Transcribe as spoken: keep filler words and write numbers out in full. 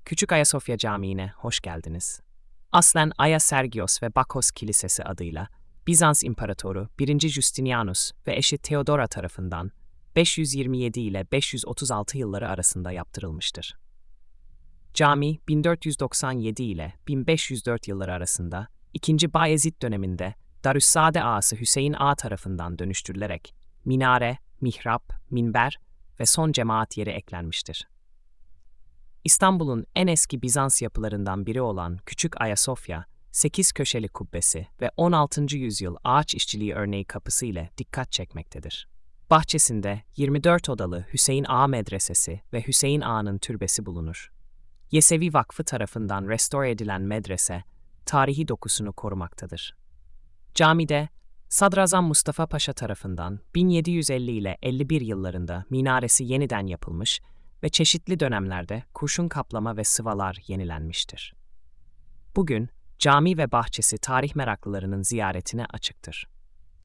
Küçük Ayasofya Camii'ne hoş geldiniz. Aslen Aya Sergios ve Bakos Kilisesi adıyla Bizans İmparatoru birinci. Justinianus ve eşi Theodora tarafından beş yüz yirmi yedi ile beş yüz otuz altı yılları arasında yaptırılmıştır. Cami bin dört yüz doksan yedi ile bin beş yüz dört yılları arasında ikinci. Bayezid döneminde Darüssade ağası Hüseyin Ağa tarafından dönüştürülerek minare, mihrap, minber ve son cemaat yeri eklenmiştir. İstanbul'un en eski Bizans yapılarından biri olan Küçük Ayasofya, sekiz köşeli kubbesi ve on altıncı yüzyıl ağaç işçiliği örneği kapısı ile dikkat çekmektedir. Bahçesinde yirmi dört odalı Hüseyin Ağa Medresesi ve Hüseyin Ağa'nın türbesi bulunur. Yesevi Vakfı tarafından restore edilen medrese, tarihi dokusunu korumaktadır. Camide, Sadrazam Mustafa Paşa tarafından bin yedi yüz elli ile elli bir yıllarında minaresi yeniden yapılmış ve çeşitli dönemlerde kurşun kaplama ve sıvalar yenilenmiştir. Bugün, cami ve bahçesi tarih meraklılarının ziyaretine açıktır.